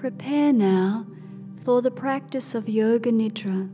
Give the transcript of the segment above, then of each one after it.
Prepare now for the practice of Yoga Nidra.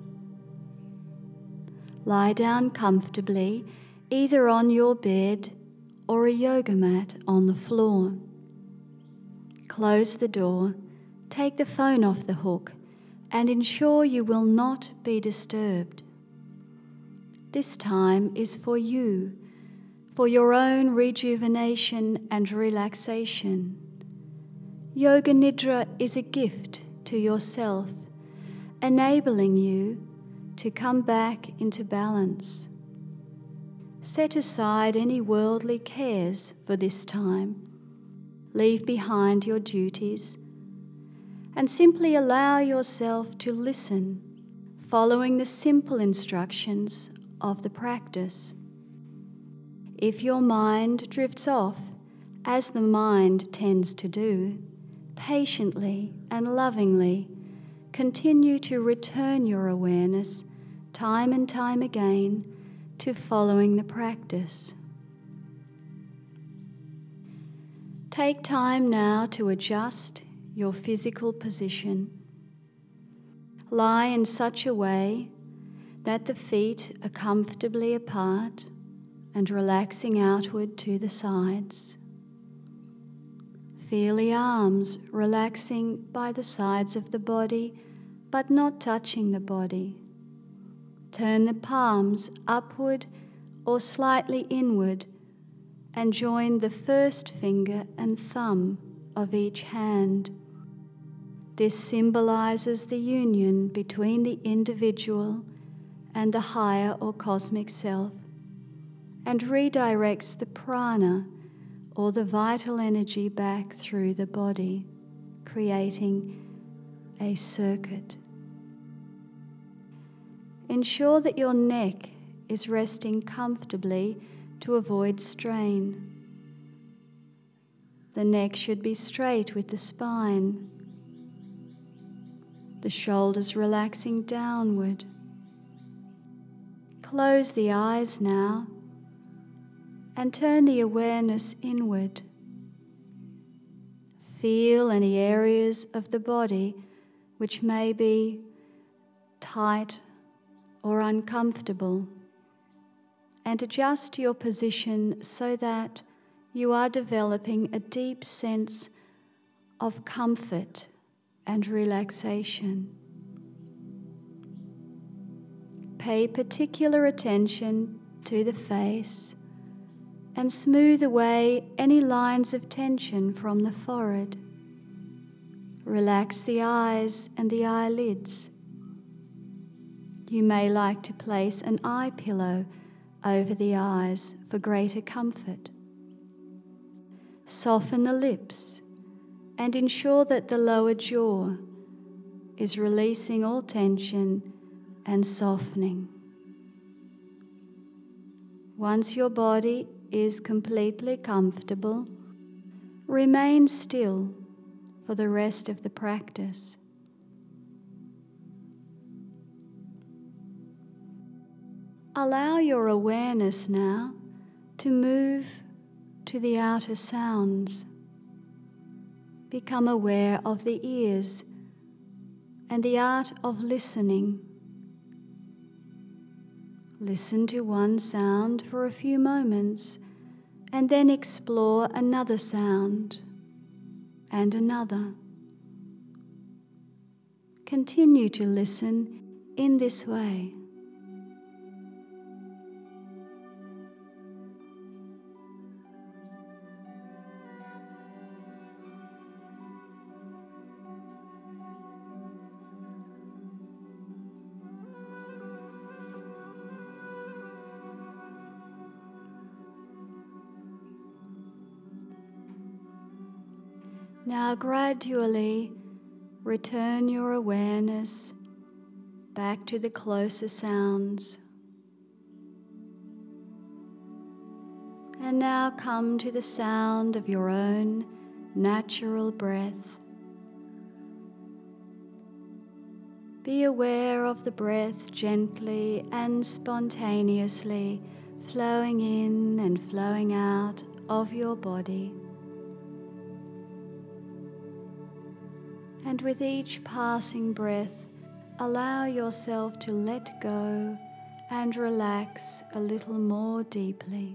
Lie down comfortably, either on your bed or a yoga mat on the floor. Close the door, take the phone off the hook, and ensure you will not be disturbed. This time is for you, for your own rejuvenation and relaxation. Yoga Nidra is a gift to yourself, enabling you to come back into balance. Set aside any worldly cares for this time. Leave behind your duties and simply allow yourself to listen, following the simple instructions of the practice. If your mind drifts off, as the mind tends to do, patiently and lovingly continue to return your awareness time and time again to following the practice. Take time now to adjust your physical position. Lie in such a way that the feet are comfortably apart and relaxing outward to the sides. Feel the arms relaxing by the sides of the body, but not touching the body. Turn the palms upward or slightly inward and join the first finger and thumb of each hand. This symbolizes the union between the individual and the higher or cosmic self, and redirects the prana or the vital energy back through the body, creating a circuit. Ensure that your neck is resting comfortably to avoid strain. The neck should be straight with the spine. The shoulders relaxing downward. Close the eyes now and turn the awareness inward. Feel any areas of the body which may be tight or uncomfortable, and adjust your position so that you are developing a deep sense of comfort and relaxation. Pay particular attention to the face and smooth away any lines of tension from the forehead. Relax the eyes and the eyelids. You may like to place an eye pillow over the eyes for greater comfort. Soften the lips and ensure that the lower jaw is releasing all tension and softening. Once your body is completely comfortable, remain still for the rest of the practice. Allow your awareness now to move to the outer sounds. Become aware of the ears and the art of listening. Listen to one sound for a few moments and then explore another sound and another. Continue to listen in this way. Now gradually return your awareness back to the closer sounds. And now come to the sound of your own natural breath. Be aware of the breath gently and spontaneously flowing in and flowing out of your body. And with each passing breath, allow yourself to let go and relax a little more deeply.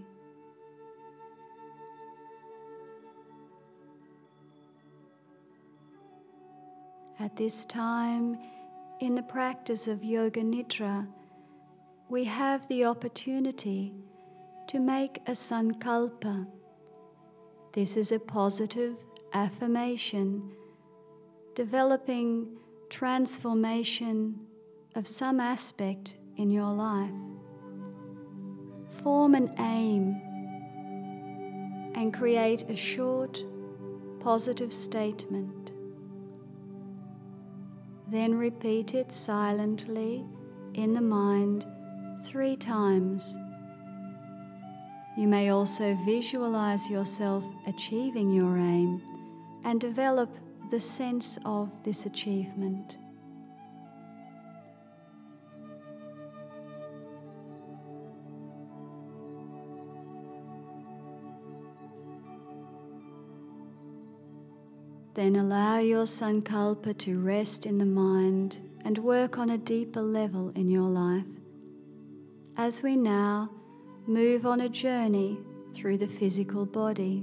At this time, in the practice of Yoga Nidra, we have the opportunity to make a sankalpa. This is a positive affirmation developing transformation of some aspect in your life. Form an aim and create a short, positive statement. Then repeat it silently in the mind 3 times. You may also visualize yourself achieving your aim and develop the sense of this achievement. Then allow your sankalpa to rest in the mind and work on a deeper level in your life. As we now move on a journey through the physical body.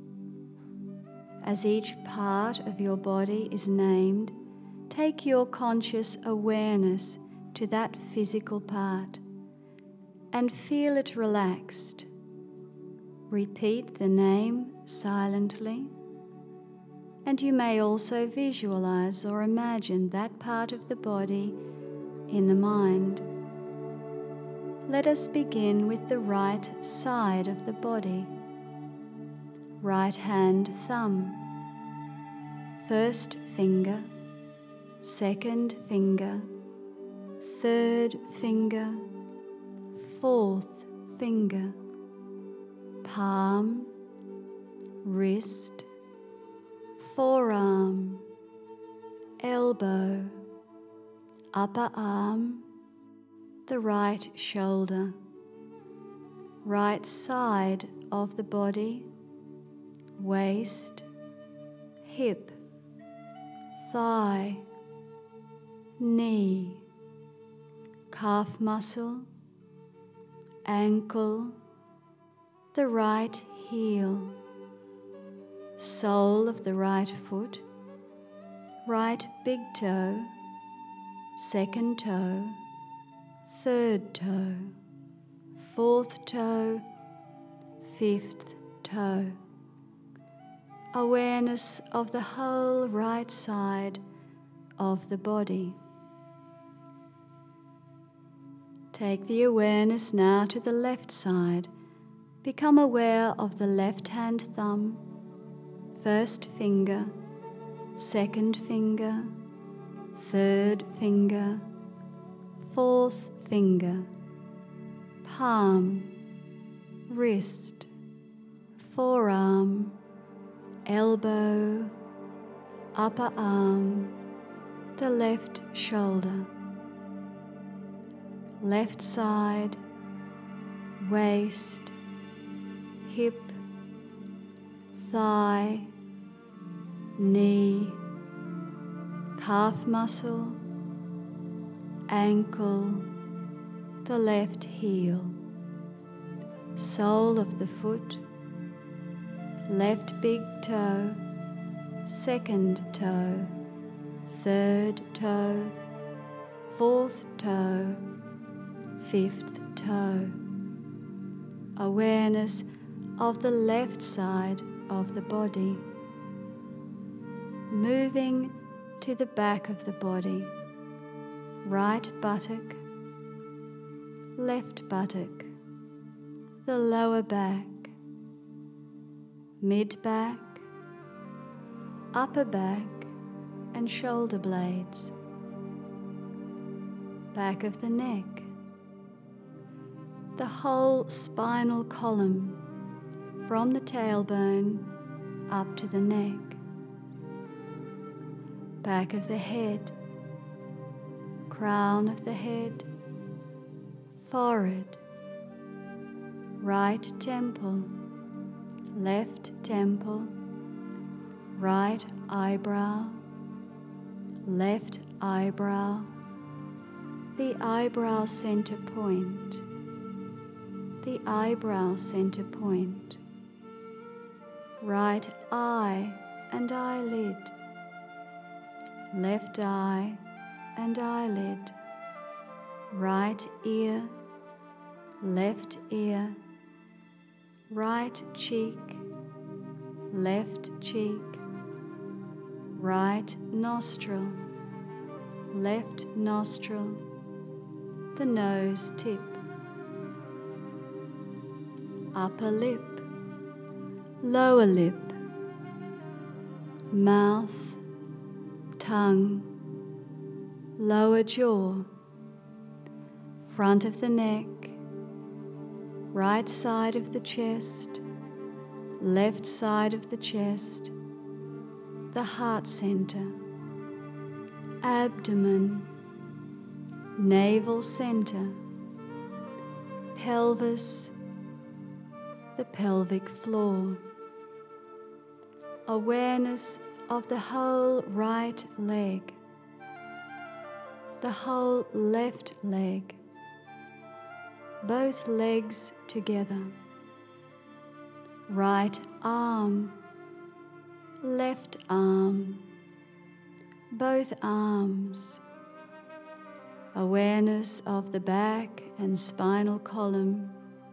As each part of your body is named, take your conscious awareness to that physical part and feel it relaxed. Repeat the name silently, and you may also visualize or imagine that part of the body in the mind. Let us begin with the right side of the body. Right hand thumb, first finger, second finger, third finger, fourth finger, palm, wrist, forearm, elbow, upper arm, the right shoulder, right side of the body, waist, hip, thigh, knee, calf muscle, ankle, the right heel, sole of the right foot, right big toe, second toe, third toe, fourth toe, fifth toe. Awareness of the whole right side of the body. Take the awareness now to the left side. Become aware of the left hand thumb, first finger, second finger, third finger, fourth finger, palm, wrist, forearm, elbow, upper arm, the left shoulder, left side, waist, hip, thigh, knee, calf muscle, ankle, the left heel, sole of the foot, left big toe, second toe, third toe, fourth toe, fifth toe. Awareness of the left side of the body. Moving to the back of the body. Right buttock, left buttock, the lower back, mid-back, upper back and shoulder blades, back of the neck, the whole spinal column from the tailbone up to the neck, back of the head, crown of the head, forehead, right temple, left temple, right eyebrow, left eyebrow, the eyebrow center point, the eyebrow center point, right eye and eyelid, left eye and eyelid, right ear, left ear, right cheek, left cheek, right nostril, left nostril, the nose tip, upper lip, lower lip, mouth, tongue, lower jaw, front of the neck, right side of the chest, left side of the chest, the heart center, abdomen, navel center, pelvis, the pelvic floor. Awareness of the whole right leg, the whole left leg, both legs together, right arm, left arm, both arms. Awareness of the back and spinal column,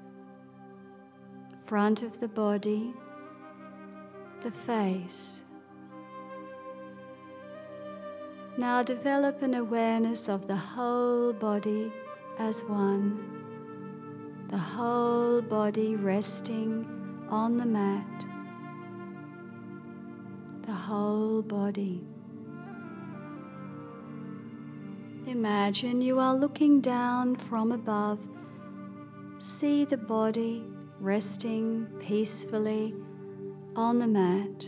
front of the body, the face. Now develop an awareness of the whole body as one, the whole body resting on the mat, the whole body. Imagine you are looking down from above. See the body resting peacefully on the mat.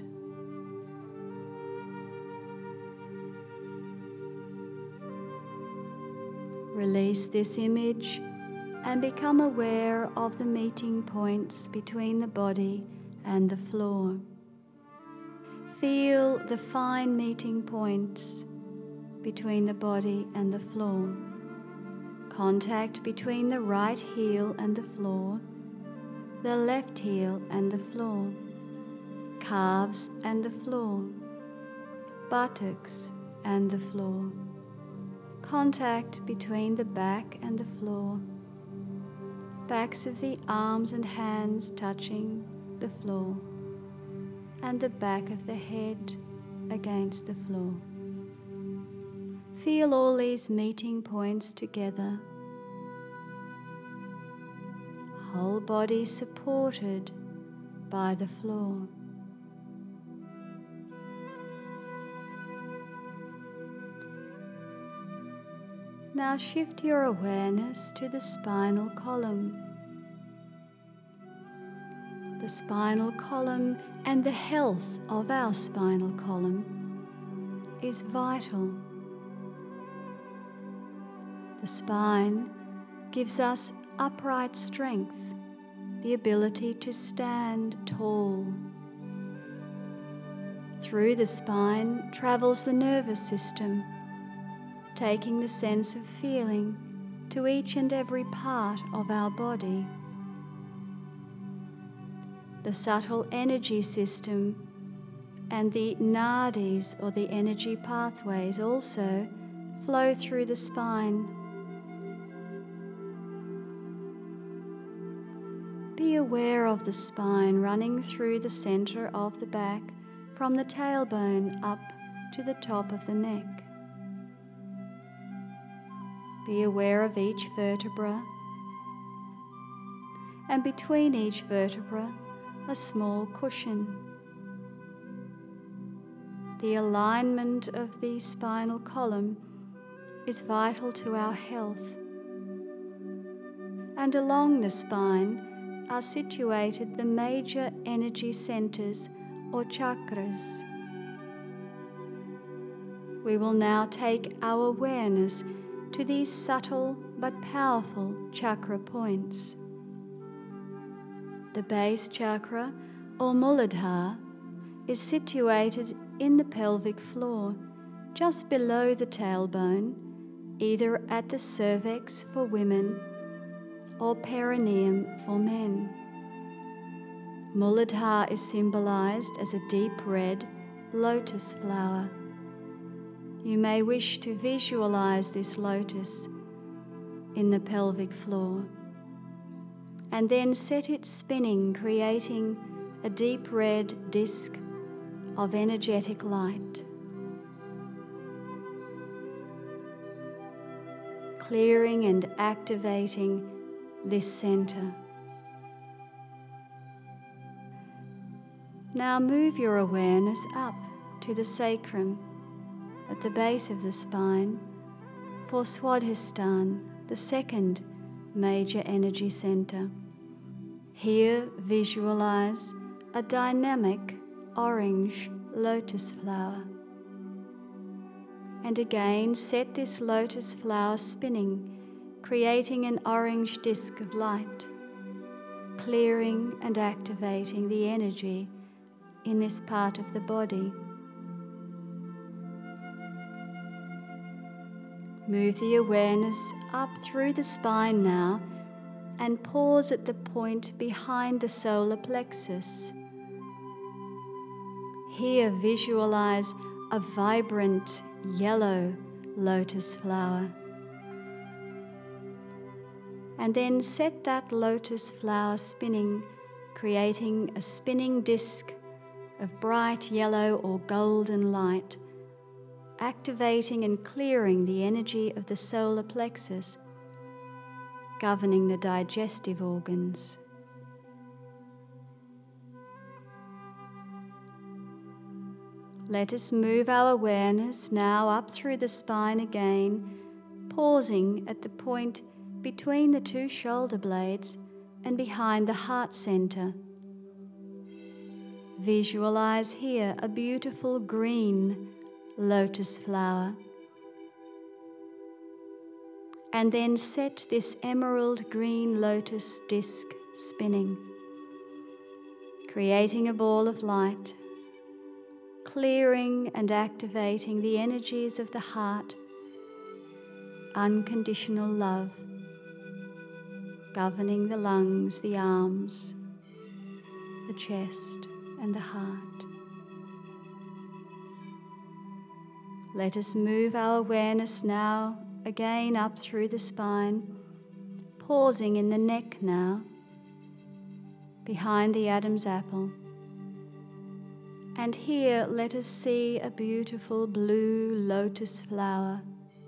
Release this image and become aware of the meeting points between the body and the floor. Feel the fine meeting points between the body and the floor. Contact between the right heel and the floor, the left heel and the floor, calves and the floor, buttocks and the floor. Contact between the back and the floor, backs of the arms and hands touching the floor, and the back of the head against the floor. Feel all these meeting points together. Whole body supported by the floor. Now shift your awareness to the spinal column. The spinal column and the health of our spinal column is vital. The spine gives us upright strength, the ability to stand tall. Through the spine travels the nervous system, taking the sense of feeling to each and every part of our body. The subtle energy system and the nadis, or the energy pathways, also flow through the spine. Be aware of the spine running through the center of the back from the tailbone up to the top of the neck. Be aware of each vertebra, and between each vertebra, a small cushion. The alignment of the spinal column is vital to our health. And along the spine are situated the major energy centers or chakras. We will now take our awareness to these subtle but powerful chakra points. The base chakra, or Muladhara, is situated in the pelvic floor, just below the tailbone, either at the cervix for women or perineum for men. Muladhara is symbolized as a deep red lotus flower. You may wish to visualize this lotus in the pelvic floor and then set it spinning, creating a deep red disc of energetic light. Clearing and activating this center. Now move your awareness up to the sacrum at the base of the spine for Swadhisthana, the second major energy center. Here visualize a dynamic orange lotus flower. And again set this lotus flower spinning, creating an orange disc of light, clearing and activating the energy in this part of the body. Move the awareness up through the spine now and pause at the point behind the solar plexus. Here visualize a vibrant yellow lotus flower. And then set that lotus flower spinning, creating a spinning disc of bright yellow or golden light, activating and clearing the energy of the solar plexus, governing the digestive organs. Let us move our awareness now up through the spine again, pausing at the point between the two shoulder blades and behind the heart center. Visualize here a beautiful green lotus flower. And then set this emerald green lotus disc spinning, creating a ball of light, clearing and activating the energies of the heart, unconditional love, governing the lungs, the arms, the chest, and the heart. Let us move our awareness now again up through the spine, pausing in the neck now, behind the Adam's apple. And here let us see a beautiful blue lotus flower,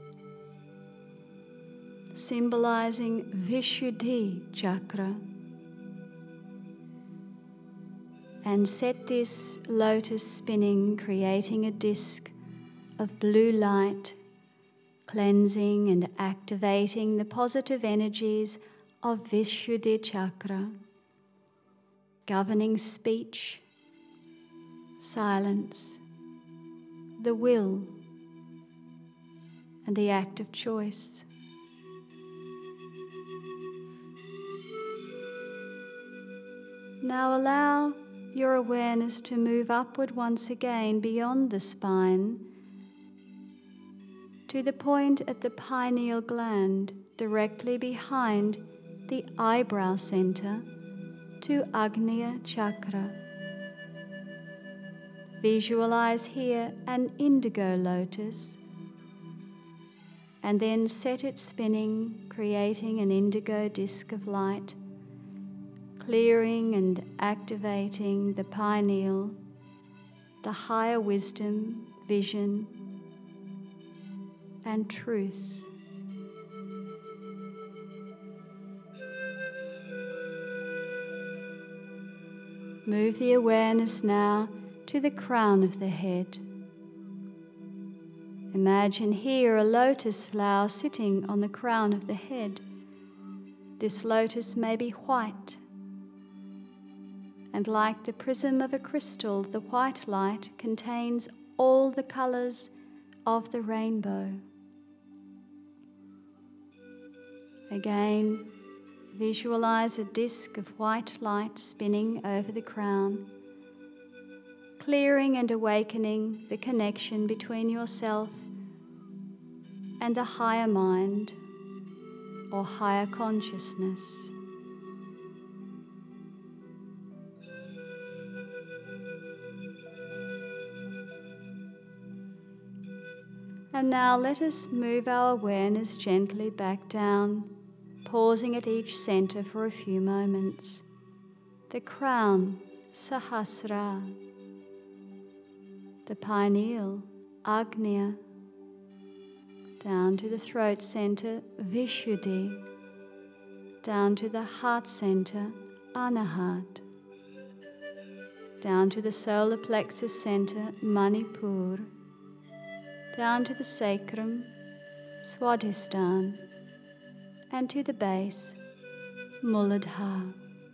symbolizing Vishuddhi chakra. And set this lotus spinning, creating a disc of blue light, cleansing and activating the positive energies of Vishuddhi chakra, governing speech, silence, the will, and the act of choice. Now allow your awareness to move upward once again beyond the spine to the point at the pineal gland directly behind the eyebrow center to Agnya chakra. Visualize here an indigo lotus and then set it spinning, creating an indigo disc of light, clearing and activating the pineal, the higher wisdom, vision, and truth. Move the awareness now to the crown of the head. Imagine here a lotus flower sitting on the crown of the head. This lotus may be white, and like the prism of a crystal, the white light contains all the colors of the rainbow. Again, visualize a disc of white light spinning over the crown, clearing and awakening the connection between yourself and the higher mind or higher consciousness. And now let us move our awareness gently back down, pausing at each center for a few moments. The crown, Sahasrara. The pineal, Agnya. Down to the throat center, Vishuddhi. Down to the heart center, Anahat. Down to the solar plexus center, Manipur. Down to the sacrum, Swadhisthana, and to the base, Muladhara.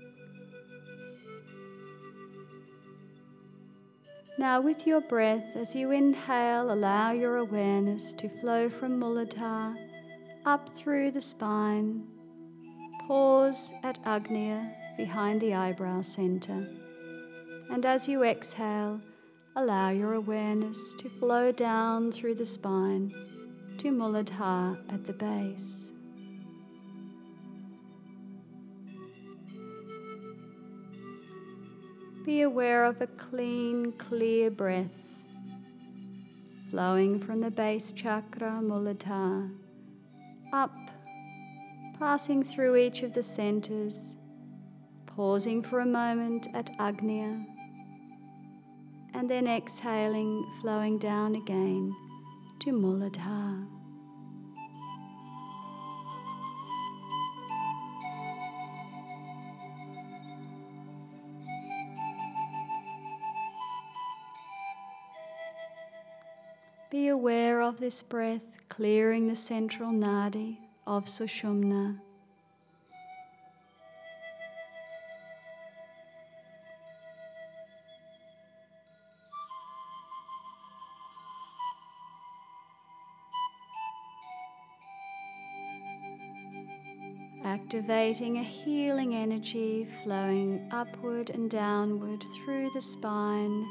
Now with your breath, as you inhale, allow your awareness to flow from Muladhara up through the spine. Pause at Agnya behind the eyebrow center. And as you exhale, allow your awareness to flow down through the spine to Muladhara at the base. Be aware of a clean, clear breath flowing from the base chakra, Muladhara, up, passing through each of the centers, pausing for a moment at Agnya, and then exhaling, flowing down again to Muladhara. Be aware of this breath clearing the central nadi of Sushumna. Activating a healing energy flowing upward and downward through the spine.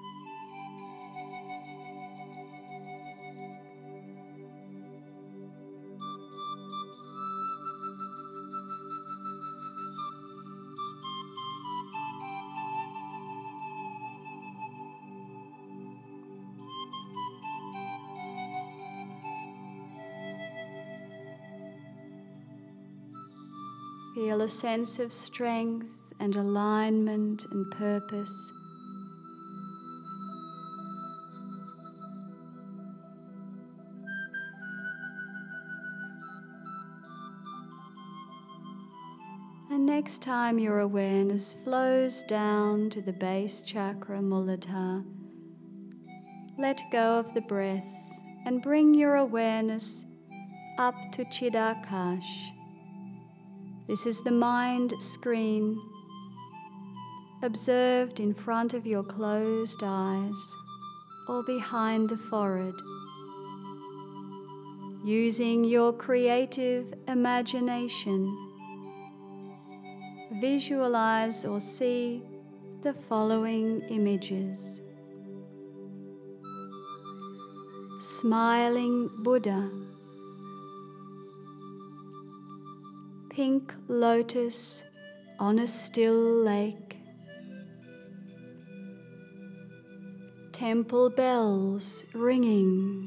Feel a sense of strength and alignment and purpose. And next time your awareness flows down to the base chakra, Muladhara, let go of the breath and bring your awareness up to Chidakash. This is the mind screen, observed in front of your closed eyes or behind the forehead. Using your creative imagination, visualize or see the following images. Smiling Buddha, pink lotus on a still lake, temple bells ringing,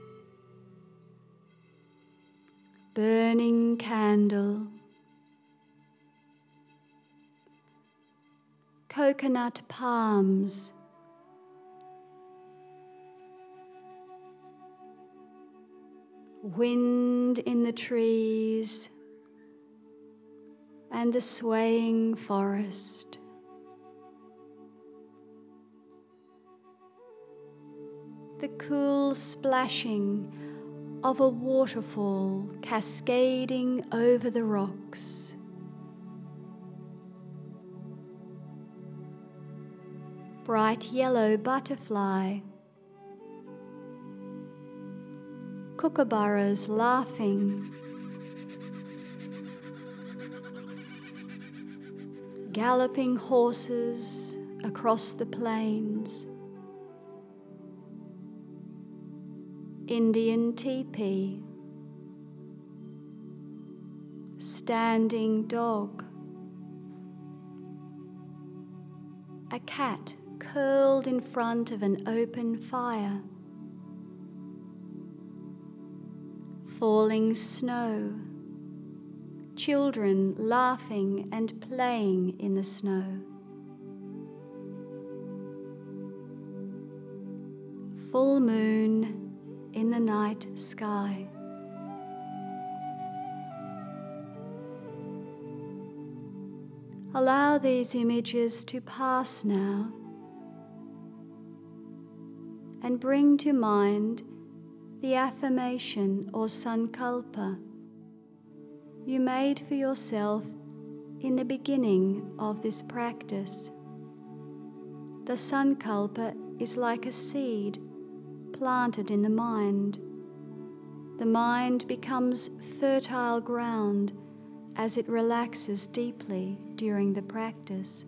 burning candle, coconut palms, wind in the trees, and the swaying forest. The cool splashing of a waterfall cascading over the rocks. Bright yellow butterfly. Kookaburras laughing. Galloping horses across the plains. Indian teepee. standing dog, a cat curled in front of an open fire, falling snow, children laughing and playing in the snow, full moon in the night sky. Allow these images to pass now and bring to mind the affirmation or sankalpa you made for yourself in the beginning of this practice. The sankalpa is like a seed planted in the mind. The mind becomes fertile ground as it relaxes deeply during the practice.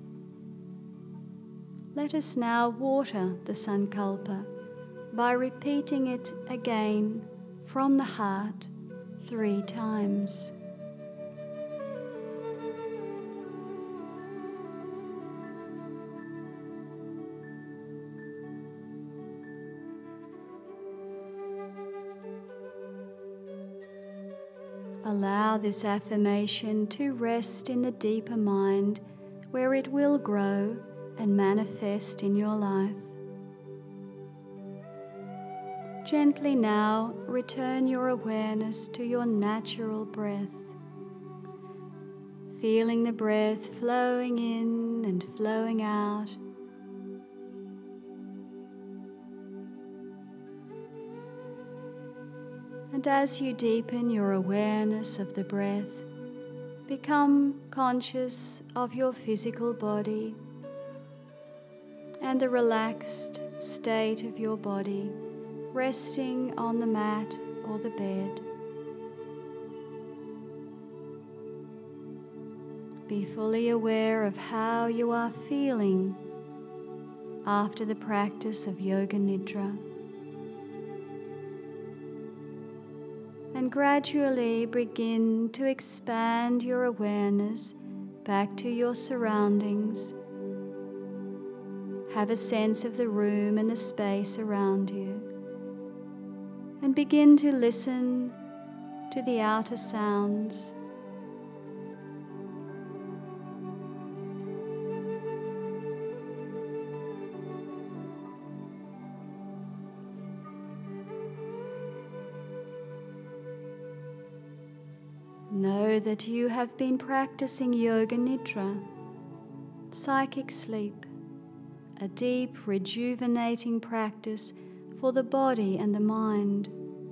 Let us now water the sankalpa by repeating it again from the heart 3 times. Allow this affirmation to rest in the deeper mind where it will grow and manifest in your life. Gently now return your awareness to your natural breath, feeling the breath flowing in and flowing out. And as you deepen your awareness of the breath, become conscious of your physical body and the relaxed state of your body resting on the mat or the bed. Be fully aware of how you are feeling after the practice of Yoga Nidra. And gradually begin to expand your awareness back to your surroundings. Have a sense of the room and the space around you. And begin to listen to the outer sounds. Know that you have been practicing Yoga Nidra, psychic sleep, a deep, rejuvenating practice for the body and the mind.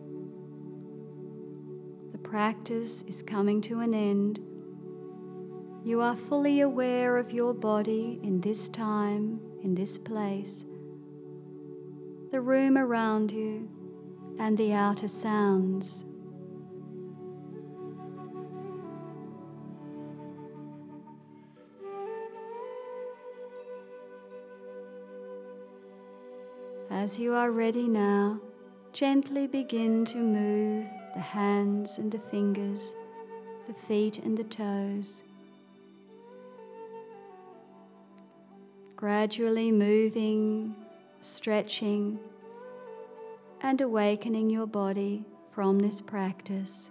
The practice is coming to an end. You are fully aware of your body in this time, in this place, the room around you, and the outer sounds. As you are ready now, gently begin to move the hands and the fingers, the feet and the toes. Gradually moving, stretching, and awakening your body from this practice.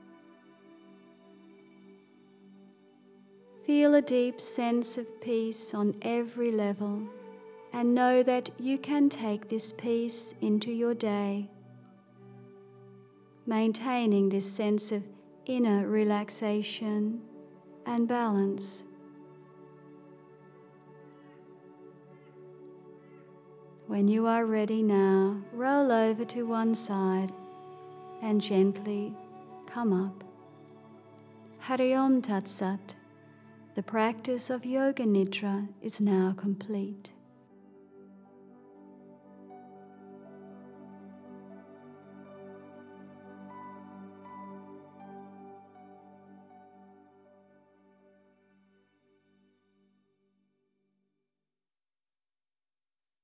Feel a deep sense of peace on every level, and know that you can take this peace into your day, maintaining this sense of inner relaxation and balance. When you are ready now, roll over to one side and gently come up. Hari Om Tat Sat. The practice of Yoga Nidra is now complete.